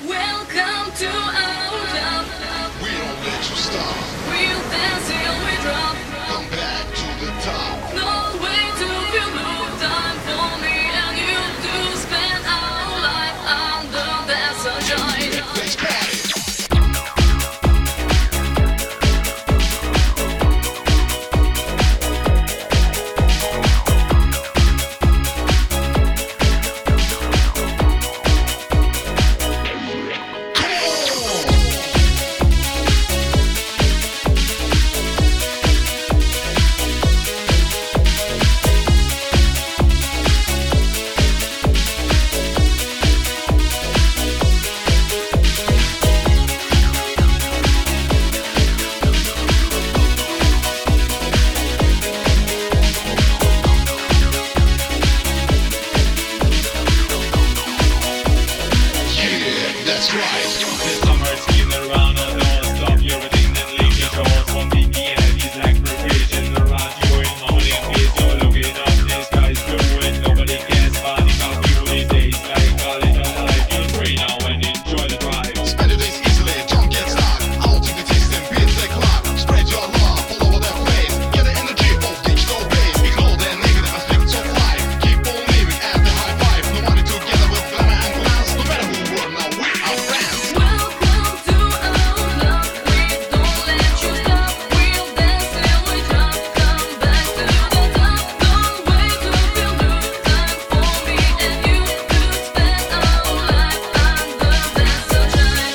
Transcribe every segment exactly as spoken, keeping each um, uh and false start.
Welcome to our club. We don't let you stop. We'll dance till we drop. Come back to the top. No way to feel no time for me and you to spend our life under the sunshine. Let's party. That's right. This summer skiing around and don't stop. You're a thing that leaves your shores from B P M. These aggregations around you in morning peace. You're looking up, this guy's doing. Nobody cares about it. How you these days. Like college and life. Feel free now and enjoy the drive. Spend your days easily, don't get stuck. Out in the system, beats they clock. Spread your love all over the place. Get the energy of digital base. Ignore the negative aspects of life. Keep on living at the high five. Nobody together with glamour and glance. No matter who we're now, we are friends. Welcome to our club. We don't let you stop. We'll dance till we drop. Come back to the top. Don't wait to feel good time for me and you to spend our life under the sunshine.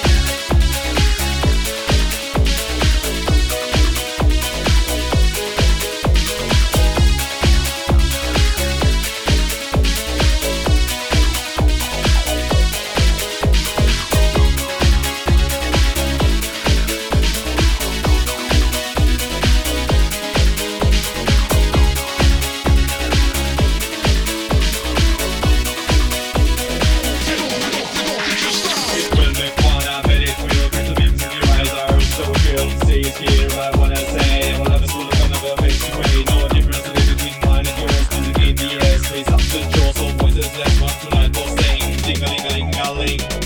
It will make fun, I bet it will. Crystal beams in your eyes are so real. Say it here, I wanna say. All of us will look on the face to way. No difference to live between mine and yours. Music in the air, space up the jaws. All voices, let's run tonight, both saying ding-a-ling-a-ling-a-ling.